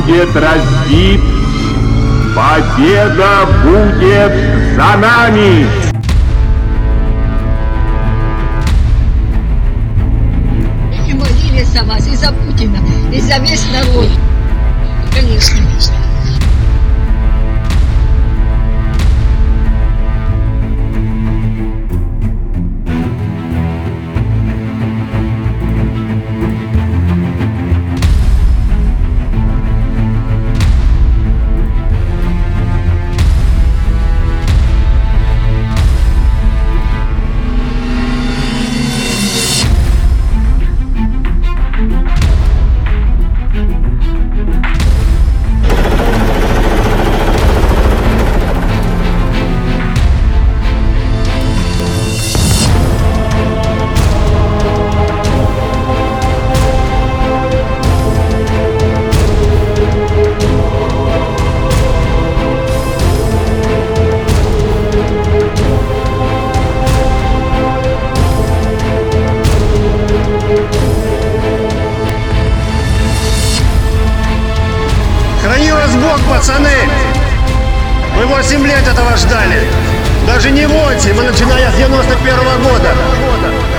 будет разбит. Победа будет за нами! И молились за вас, и за Путина, и за весь народ. Конечно, конечно. Храни вас Бог, пацаны! Мы 8 лет этого ждали. Даже не 8, мы начиная с 91-го года.